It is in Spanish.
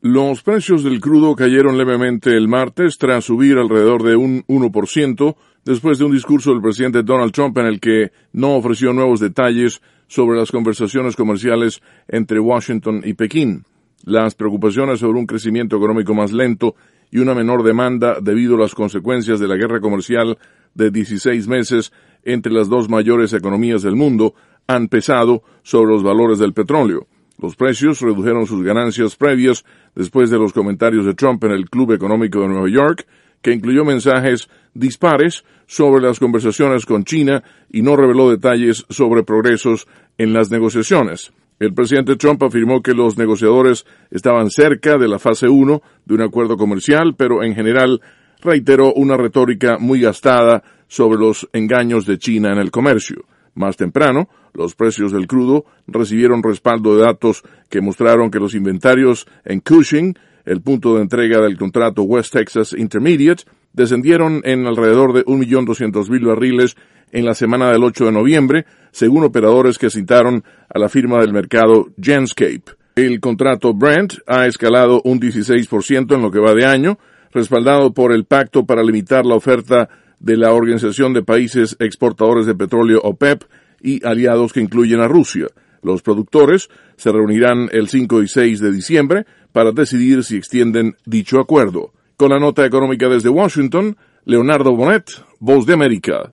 Los precios del crudo cayeron levemente el martes tras subir alrededor de un 1% después de un discurso del presidente Donald Trump en el que no ofreció nuevos detalles sobre las conversaciones comerciales entre Washington y Pekín. Las preocupaciones sobre un crecimiento económico más lento y una menor demanda debido a las consecuencias de la guerra comercial de 16 meses entre las dos mayores economías del mundo han pesado sobre los valores del petróleo. Los precios redujeron sus ganancias previas después de los comentarios de Trump en el Club Económico de Nueva York, que incluyó mensajes dispares sobre las conversaciones con China y no reveló detalles sobre progresos en las negociaciones. El presidente Trump afirmó que los negociadores estaban cerca de la fase 1 de un acuerdo comercial, pero en general reiteró una retórica muy gastada sobre los engaños de China en el comercio. Más temprano, los precios del crudo recibieron respaldo de datos que mostraron que los inventarios en Cushing, el punto de entrega del contrato West Texas Intermediate, descendieron en alrededor de 1.200.000 barriles en la semana del 8 de noviembre, según operadores que citaron a la firma del mercado Genscape. El contrato Brent ha escalado un 16% en lo que va de año, respaldado por el Pacto para limitar la oferta de la Organización de Países Exportadores de Petróleo OPEP y aliados que incluyen a Rusia. Los productores se reunirán el 5 y 6 de diciembre para decidir si extienden dicho acuerdo. Con la nota económica desde Washington, Leonardo Bonet, Voz de América.